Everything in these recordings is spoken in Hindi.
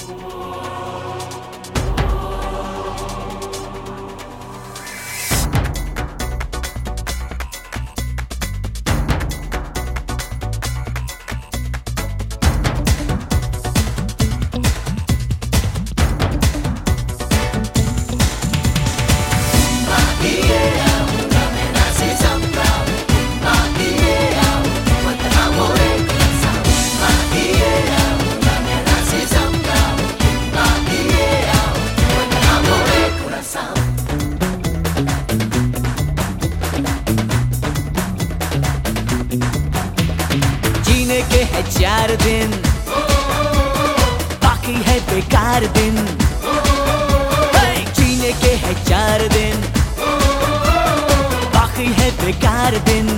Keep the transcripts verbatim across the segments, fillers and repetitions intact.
जीने के है चार दिन, बाकी है बेकार दिन। जीने के है चार दिन, बाकी है बेकार दिन।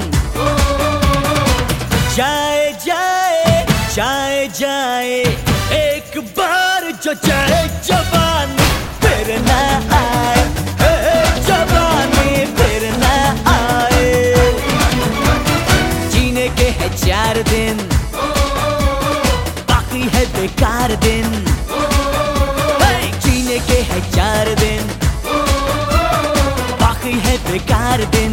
जाए जाए जाए जाए एक बार जो जाए जवानी फिर ना आए, जवानी फिर ना आए। जीने के है चार दिन, बाकी है बेकार दिन। जीने के है चार दिन, बाकी है बेकार दिन।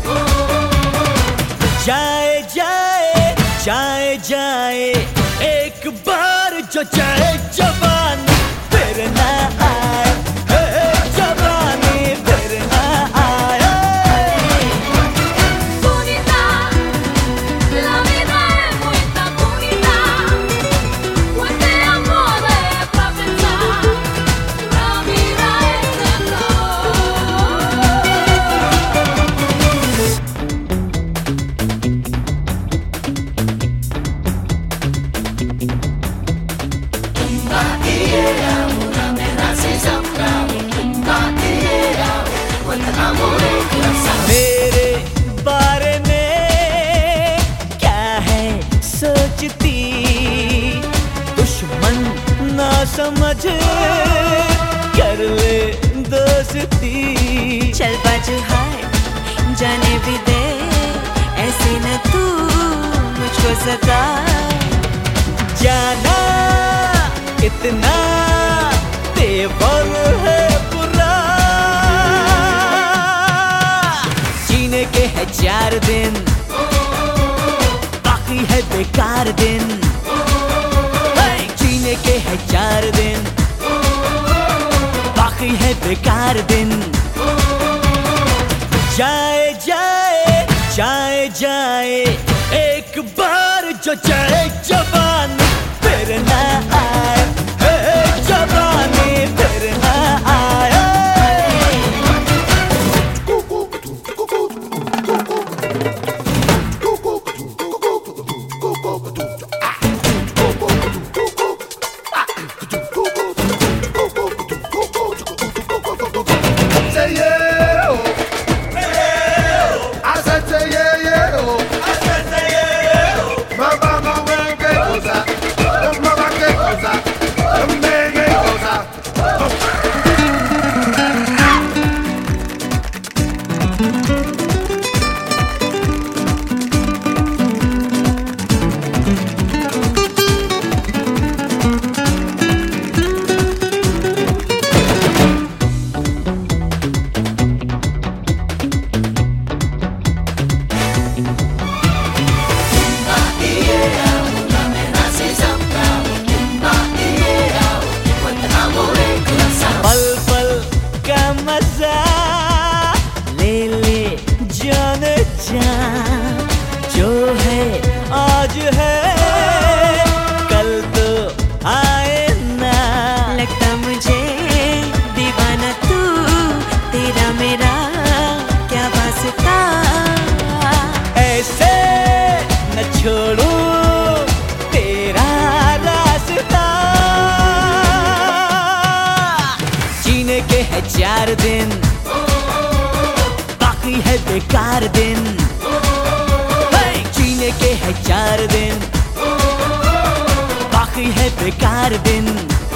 जाए जाए जाए जाए एक बार जो जाए जवानी फिर ना आए, जवानी फिर ना आए। मेरे बारे में क्या है सोचती, दुश्मन ना समझ कर ले दोस्ती। चल बाजू हाय जाने भी दे, ऐसे न तू मुझको सता। जाना कितना तेवर है बुरा। जीने के है चार दिन, बाकी है बेकार दिन। जीने के है चार दिन, बाकी है बेकार दिन। जाए जाए जाए जाए एक बार जो जाए जवानी फिर ना आए, जवानी फिर ना आए। जो है आज है कल तो आए ना। लगता मुझे दीवाना तू, तेरा मेरा क्या वास्ता। ऐसे न छोड़ू तेरा रास्ता। जीने के है चार दिन, बाकी है बेकार दिन। जीने के है चार दिन, बाकी है बेकार दिन।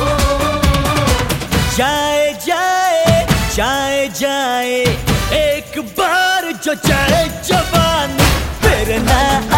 जाए जाए जाए जाए एक बार जो जाए जवानी फिर ना